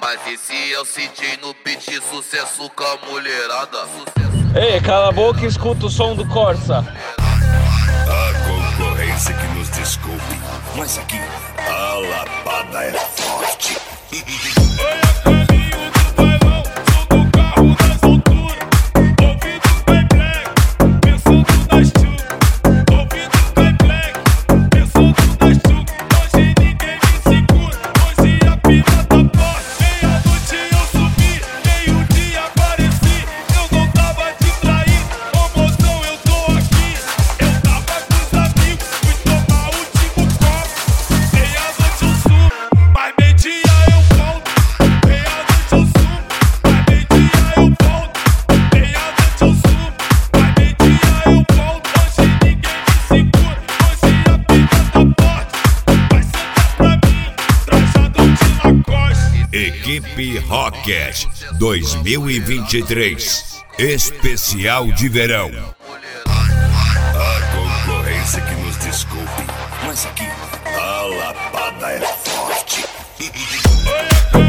Mas esse é o CJ no beat, sucesso com a mulherada. Ei, cala a boca e escuta o som do Corsa. A concorrência que nos desculpe, mas aqui a lapada é forte. Equipe Rocket 2023 Especial de Verão. A concorrência que nos desculpe, mas aqui a lapada é forte.